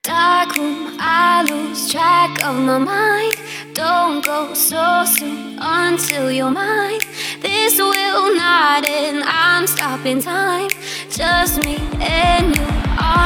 Dark room, I lose track of my mind. Don't go so soon until you're mine. This will not end, I'm stopping time. Just me and you